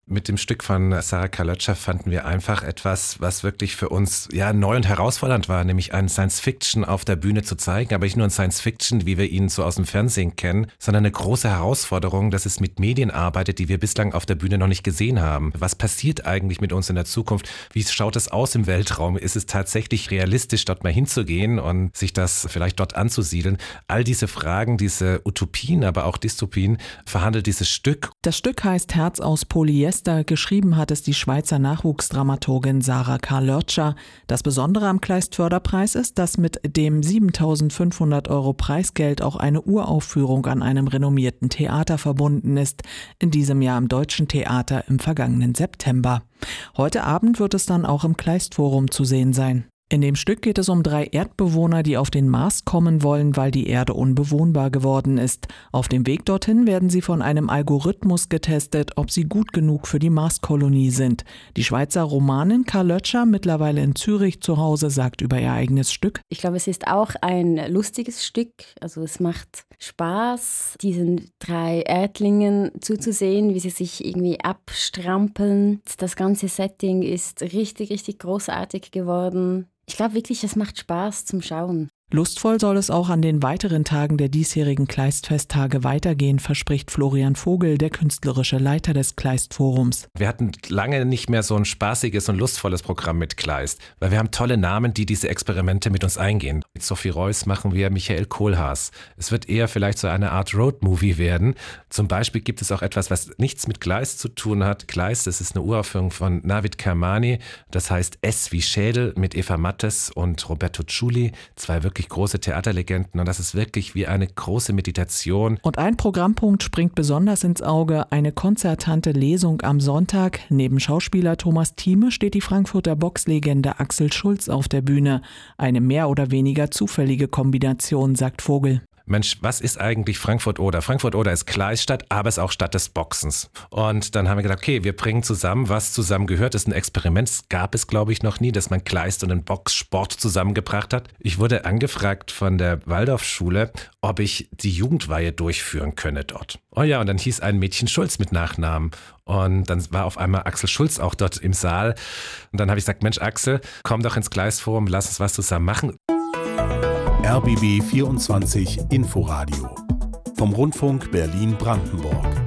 Mit dem Stück von Sarah Karl-Lötscher fanden wir einfach etwas, was wirklich für uns neu und herausfordernd war, nämlich einen Science-Fiction auf der Bühne zu zeigen, aber nicht nur ein Science-Fiction, wie wir ihn so aus dem Fernsehen kennen, sondern eine große Herausforderung, dass es mit Medien arbeitet, die wir bislang auf der Bühne noch nicht gesehen haben. Was passiert eigentlich mit uns in der Zukunft? Wie schaut es aus im Weltraum? Ist es tatsächlich realistisch, dort mal hinzugehen und sich das vielleicht dort anzusiedeln? All diese Fragen, diese Utopien, aber auch Dystopien, verhandelt dieses Stück. Das Stück heißt Herz aus Polyester. Geschrieben hat es die Schweizer Nachwuchsdramaturgin Sarah Karl-Lötscher. Das Besondere am Kleist-Förderpreis ist, dass mit dem 7.500 € Preisgeld auch eine Uraufführung an einem renommierten Theater verbunden ist. In diesem Jahr im Deutschen Theater im vergangenen September. Heute Abend wird es dann auch im Kleist-Forum zu sehen sein. In dem Stück geht es um 3 Erdbewohner, die auf den Mars kommen wollen, weil die Erde unbewohnbar geworden ist. Auf dem Weg dorthin werden sie von einem Algorithmus getestet, ob sie gut genug für die Marskolonie sind. Die Schweizer Romanin Karl-Lötscher, mittlerweile in Zürich zu Hause, sagt über ihr eigenes Stück: Ich glaube, es ist auch ein lustiges Stück. Also es macht Spaß, diesen 3 Erdlingen zuzusehen, wie sie sich irgendwie abstrampeln. Das ganze Setting ist richtig, richtig großartig geworden. Ich glaube wirklich, es macht Spaß zum Schauen. Lustvoll soll es auch an den weiteren Tagen der diesjährigen Kleist-Festtage weitergehen, verspricht Florian Vogel, der künstlerische Leiter des Kleist-Forums. Wir hatten lange nicht mehr so ein spaßiges und lustvolles Programm mit Kleist, weil wir haben tolle Namen, die diese Experimente mit uns eingehen. Mit Sophie Reuss machen wir Michael Kohlhaas. Es wird eher vielleicht so eine Art Roadmovie werden. Zum Beispiel gibt es auch etwas, was nichts mit Kleist zu tun hat. Kleist, das ist eine Uraufführung von Navid Kermani. Das heißt S wie Schädel mit Eva Mattes und Roberto Ciulli. 2 wirklich große Theaterlegenden, und das ist wirklich wie eine große Meditation. Und ein Programmpunkt springt besonders ins Auge: eine konzertante Lesung am Sonntag. Neben Schauspieler Thomas Thieme steht die Frankfurter Boxlegende Axel Schulz auf der Bühne. Eine mehr oder weniger zufällige Kombination, sagt Vogel. Mensch, was ist eigentlich Frankfurt-Oder? Frankfurt-Oder ist Kleiststadt, aber ist auch Stadt des Boxens. Und dann haben wir gedacht, okay, wir bringen zusammen, was zusammen gehört. Das ist ein Experiment. Das gab es, glaube ich, noch nie, dass man Kleist und den Boxsport zusammengebracht hat. Ich wurde angefragt von der Waldorfschule, ob ich die Jugendweihe durchführen könne dort. Oh ja, und dann hieß ein Mädchen Schulz mit Nachnamen. Und dann war auf einmal Axel Schulz auch dort im Saal. Und dann habe ich gesagt, Mensch Axel, komm doch ins Kleist-Forum, lass uns was zusammen machen. RBB 24 Inforadio vom Rundfunk Berlin-Brandenburg.